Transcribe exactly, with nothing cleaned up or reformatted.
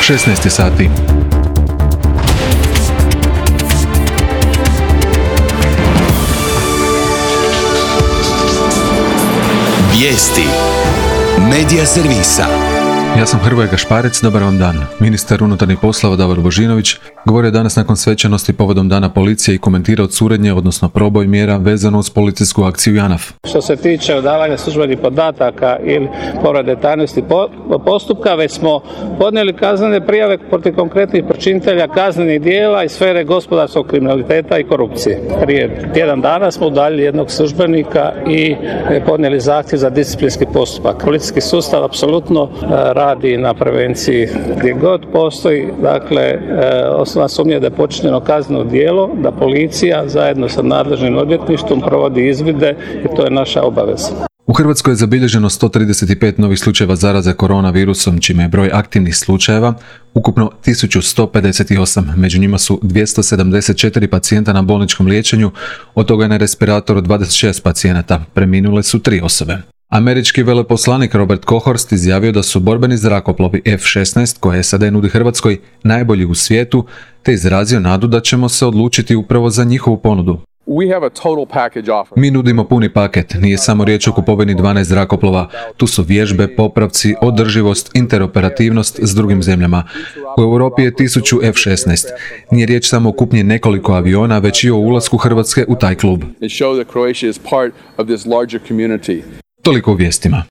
šesnaest je sati. Vijesti Medija servisa. Ja sam Hrvoje Gašparec, dobar vam dan. Ministar unutarnjih poslova Davor Božinović govorio danas nakon svečanosti povodom Dana policije i komentirao curenje, odnosno proboj mjera vezano uz policijsku akciju JANAF. Što se tiče odavanja službenih podataka ili povrede tajnosti postupka, već smo podnijeli kaznene prijave protiv konkretnih počinitelja kaznenih djela iz sfere gospodarskog kriminaliteta i korupcije. Prije tjedan dana smo udaljili jednog službenika i podnijeli zahtjev za disciplinski postupak. Policijski sustav apsolutno radi na prevenciji gdje god postoji, dakle, osnovna sumnja da je počinjeno kazneno djelo, da policija zajedno sa nadležnim odvjetništvom provodi izvide i to je naša obaveza. U Hrvatskoj je zabilježeno sto trideset pet novih slučajeva zaraze koronavirusom, čime je broj aktivnih slučajeva ukupno tisuću sto pedeset osam. Među njima su dvjesto sedamdeset četiri pacijenta na bolničkom liječenju, od toga je na respiratoru dvadeset šest pacijenata, preminule su tri osobe. Američki veleposlanik Robert Kohorst izjavio da su borbeni zrakoplovi F šesnaest koje S A D nudi Hrvatskoj najbolji u svijetu, te izrazio nadu da ćemo se odlučiti upravo za njihovu ponudu. Mi nudimo puni paket, nije samo riječ o kupovini dvanaest zrakoplova, tu su vježbe, popravci, održivost, interoperativnost s drugim zemljama. U Europi je tisuću F šesnaest. Nije riječ samo o kupnji nekoliko aviona, već i o ulasku Hrvatske u taj klub. Toliko u vijestima.